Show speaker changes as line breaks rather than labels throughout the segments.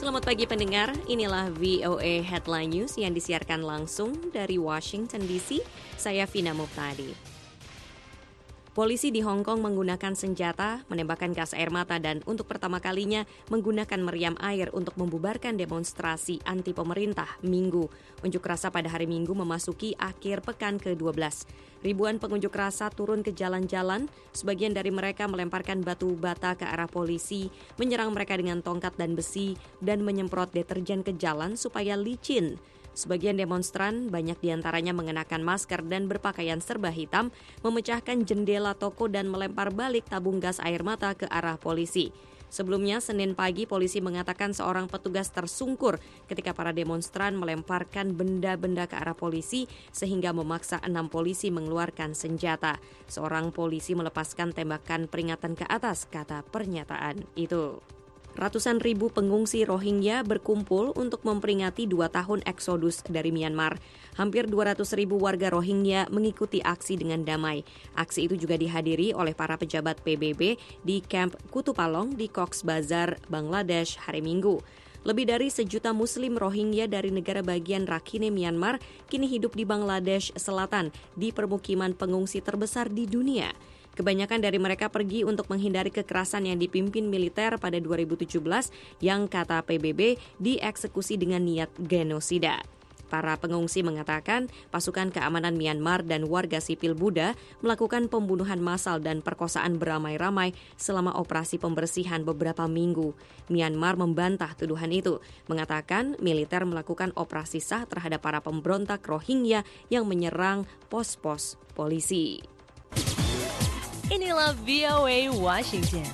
Selamat pagi pendengar, inilah VOA Headline News yang disiarkan langsung dari Washington DC. Saya Vina Muftadi. Polisi di Hong Kong menggunakan senjata, menembakkan gas air mata dan untuk pertama kalinya menggunakan meriam air untuk membubarkan demonstrasi anti pemerintah Minggu. Unjuk rasa pada hari Minggu memasuki akhir pekan ke-12. Ribuan pengunjuk rasa turun ke jalan-jalan, sebagian dari mereka melemparkan batu bata ke arah polisi, menyerang mereka dengan tongkat dan besi, dan menyemprot deterjen ke jalan supaya licin. Sebagian demonstran, banyak diantaranya mengenakan masker dan berpakaian serba hitam, memecahkan jendela toko dan melempar balik tabung gas air mata ke arah polisi. Sebelumnya, Senin pagi, polisi mengatakan seorang petugas tersungkur ketika para demonstran melemparkan benda-benda ke arah polisi sehingga memaksa 6 polisi mengeluarkan senjata. Seorang polisi melepaskan tembakan peringatan ke atas, kata pernyataan itu. Ratusan ribu pengungsi Rohingya berkumpul untuk memperingati 2 tahun eksodus dari Myanmar. Hampir 200 ribu warga Rohingya mengikuti aksi dengan damai. Aksi itu juga dihadiri oleh para pejabat PBB di Camp Kutupalong di Cox's Bazar, Bangladesh hari Minggu. Lebih dari 1 juta Muslim Rohingya dari negara bagian Rakhine Myanmar kini hidup di Bangladesh Selatan di permukiman pengungsi terbesar di dunia. Kebanyakan dari mereka pergi untuk menghindari kekerasan yang dipimpin militer pada 2017 yang kata PBB dieksekusi dengan niat genosida. Para pengungsi mengatakan pasukan keamanan Myanmar dan warga sipil Buddha melakukan pembunuhan massal dan perkosaan beramai-ramai selama operasi pembersihan beberapa minggu. Myanmar membantah tuduhan itu, mengatakan militer melakukan operasi sah terhadap para pemberontak Rohingya yang menyerang pos-pos polisi.
Inilah VOA Washington.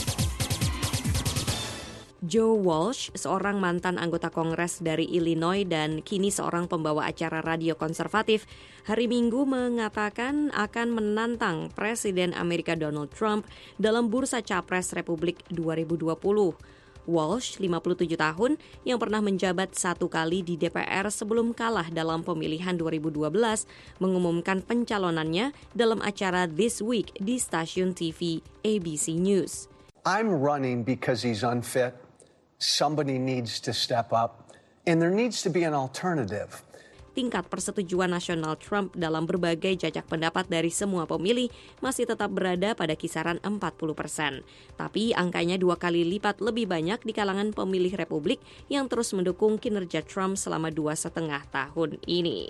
Joe Walsh, seorang mantan anggota Kongres dari Illinois dan kini seorang pembawa acara radio konservatif, hari Minggu mengatakan akan menantang Presiden Amerika Donald Trump dalam bursa Capres Republik 2020. Walsh, 57 tahun, yang pernah menjabat 1 kali di DPR sebelum kalah dalam pemilihan 2012, mengumumkan pencalonannya dalam acara This Week di stasiun TV ABC News.
I'm running because he's unfit. Somebody needs to step up, and there needs to be an alternative.
Tingkat persetujuan nasional Trump dalam berbagai jajak pendapat dari semua pemilih masih tetap berada pada kisaran 40%. Tapi angkanya 2 kali lipat lebih banyak di kalangan pemilih Republik yang terus mendukung kinerja Trump selama 2,5 tahun ini.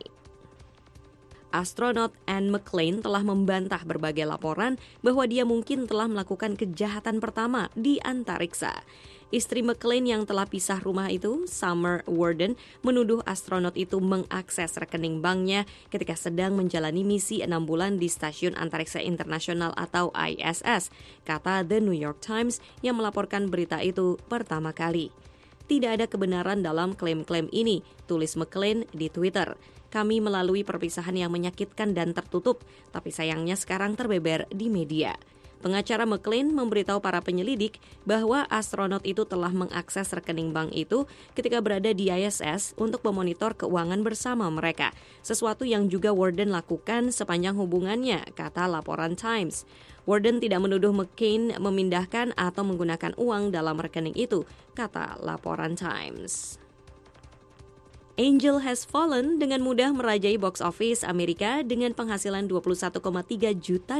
Astronot Anne McClain telah membantah berbagai laporan bahwa dia mungkin telah melakukan kejahatan pertama di antariksa. Istri McClain yang telah pisah rumah itu, Summer Worden, menuduh astronot itu mengakses rekening banknya ketika sedang menjalani misi 6 bulan di Stasiun Antariksa Internasional atau ISS, kata The New York Times yang melaporkan berita itu pertama kali. Tidak ada kebenaran dalam klaim-klaim ini, tulis McClain di Twitter. Kami melalui perpisahan yang menyakitkan dan tertutup, tapi sayangnya sekarang terbeber di media. Pengacara McClain memberitahu para penyelidik bahwa astronot itu telah mengakses rekening bank itu ketika berada di ISS untuk memonitor keuangan bersama mereka, sesuatu yang juga Worden lakukan sepanjang hubungannya, kata laporan Times. Worden tidak menuduh McClain memindahkan atau menggunakan uang dalam rekening itu, kata laporan Times. Angel Has Fallen dengan mudah merajai box office Amerika dengan penghasilan $21,3 juta.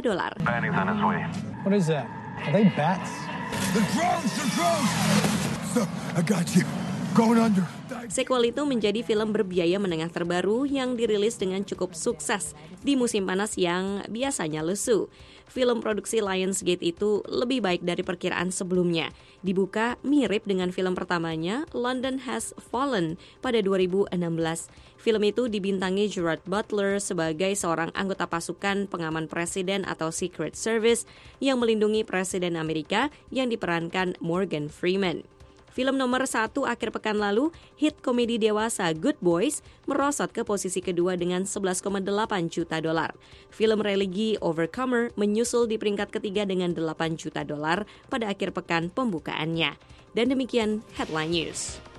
What is that? Are they bats?
The drones! So, I got you. Going under.
Sequel itu menjadi film berbiaya menengah terbaru yang dirilis dengan cukup sukses di musim panas yang biasanya lesu. Film produksi Lionsgate itu lebih baik dari perkiraan sebelumnya. Dibuka mirip dengan film pertamanya, London Has Fallen, pada 2016. Film itu dibintangi Gerard Butler sebagai seorang anggota pasukan pengaman presiden atau Secret Service yang melindungi Presiden Amerika yang diperankan Morgan Freeman. Film nomor 1 akhir pekan lalu, hit komedi dewasa Good Boys, merosot ke posisi kedua dengan $11,8 juta. Film religi Overcomer menyusul di peringkat ketiga dengan $8 juta pada akhir pekan pembukaannya. Dan demikian Headline News.